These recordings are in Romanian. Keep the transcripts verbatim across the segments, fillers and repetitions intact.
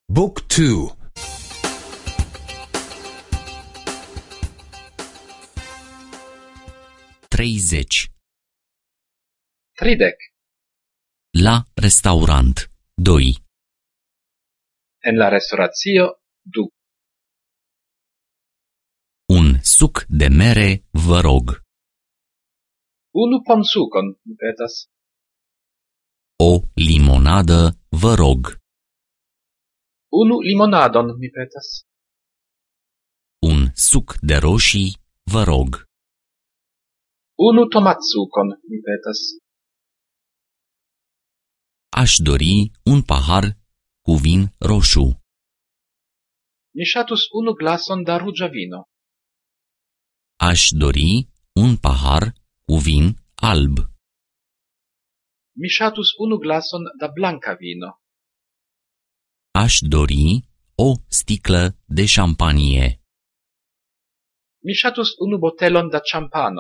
Book two. treizeci. Tridec. La restaurant. doi. En la restauratio du. Un suc de mere, vă rog. Unu pomsucon, mi petas. O limonadă, vă rog. Unu limonadon, mi petas. Un suc de roșii, vă rog. Unu tomatsucon, mi petas. Aș dori un pahar cu vin roșu. Mi ŝatus unu glason da ruĝa vino. Aș dori un pahar cu vin alb. Mi ŝatus unu glason da blanka vino. Aș dori o sticlă de șampanie. Mi ŝatus unu botelon da ĉampano.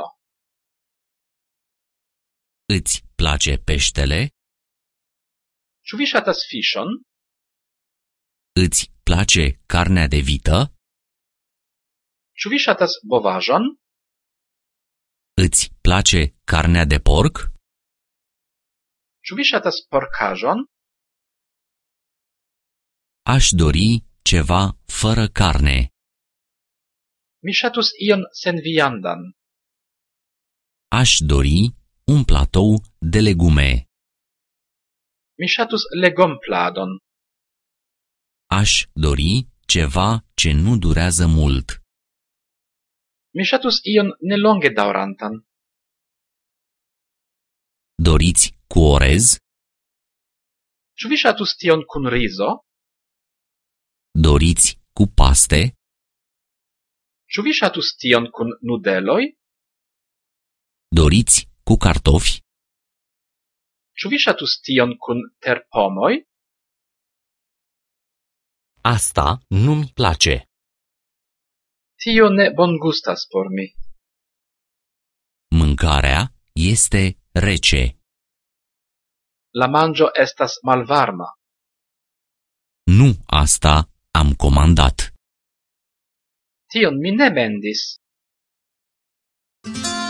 Îți place peștele? Ĉu vi ŝatas fiŝon? Îți place carnea de vită? Ĉu vi ŝatas bovaĵon? Îți place carnea de porc? Ĉu vi ŝatas porkaĵon? Aș dori ceva fără carne. Mi ŝatus ion senviandan. Aș dori un platou de legume. Mi ŝatus legompladon. Aș dori ceva ce nu durează mult. Mi ŝatus ion nelonge daŭrantan. Doriți cu orez? Ĉu vi ŝatus tion kun rizo? Doriți cu paste? Ĉu vi ŝatus tion kun nudeloj? Doriți cu cartofi? Ĉu vi ŝatus tion kun terpomoj? Asta nu-mi place. Tio ne bongustas por mi. Mâncarea este rece. La manĝo estas malvarma. Nu asta am comandat. Tion mi ne mendis.